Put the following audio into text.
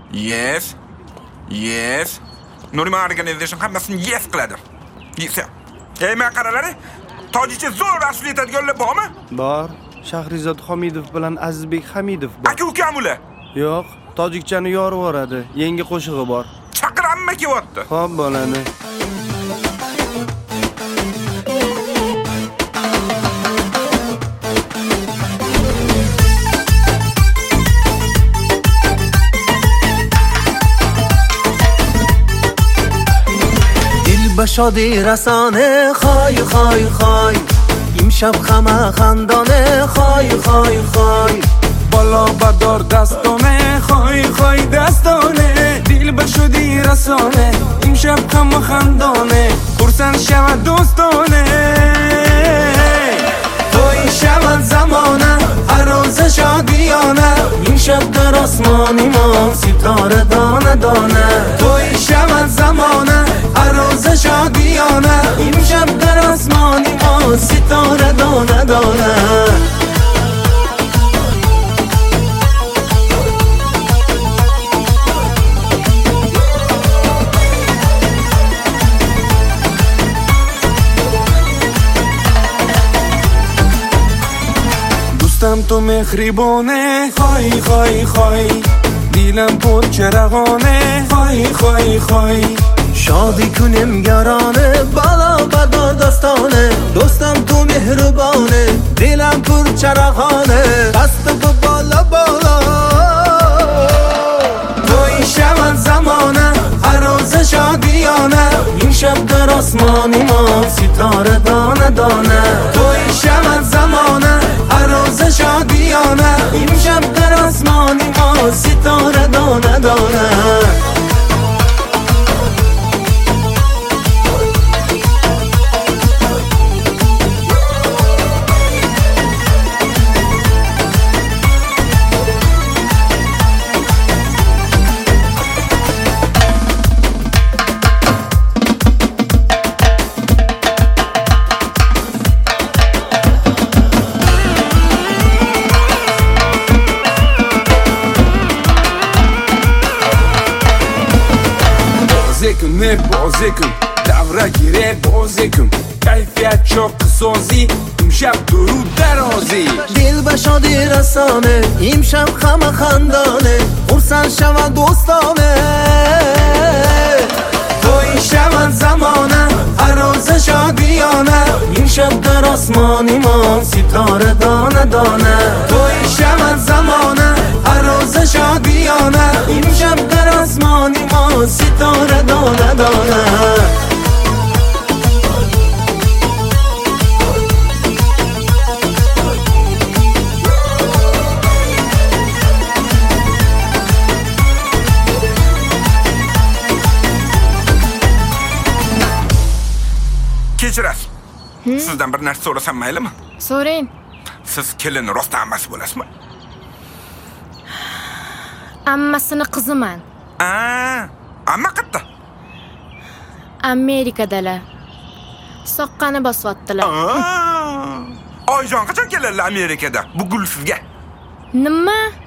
Yes. Nuriman organization hammasini yes qiladi. Men qaralari, tojikcha zo'r asli aytadiganlar bormi? Bor. Shahrizod Hamidov bilan Azizbek Hamidov bor. Aka-ukam ular. Yo'q, tojikchani yorib yuboradi. Yangi qo'shig'i bor. Chaqiramma kelyapti. Xo'p, bo'ladi. شادی رسانه خای امشب خمه خندانه خای بالا بدار دستانه خای دستانه دل بشدی رسانه امشب خمه خندانه خورسند شود دوستانه توی شود زمانه هر روز شادیانه امشب در آسمانی ما ستاره دانه توی شود زمانه هر روز شادیانه امشب در آسمانی ما ستاره دانه دوستم تو مهربانه خای دیلم پر چراغانه خای شادی کنیم یارانه بالا بدار دستانه دوستم تو مهربانه دلم پر چراغانه دست تو بالا توی شب زمانه هر روز شادیانه این شب در آسمانی ما ستاره دانه توی شب زمانه هر روز شادیانه این شب در آسمانی ما ستاره دانه بازی کن دوره گیره بازی کن کیفیت چاق سازی امشب درود درازی دل به شادی رسانه امشب خمه خندانه خورسند شود دوستانه توی شب زمانه هر روز شادیانه امشب در آسمانی ما ستاره دانه توی شب زمانه هر روز شادیانه امشب در آسمانی ما ستاره دانه Kechirasiz. Sizdan bir narsa so'rasam maylimi? So'rang. Siz kelin rost ammasi bo'lasizmi? Ammasini qiziman. Amma qayerda? Amerikadalar. Soqqani bosyaptilar. Oyjon qachon keladilar Amerikada? Bu gul sizga. Nima?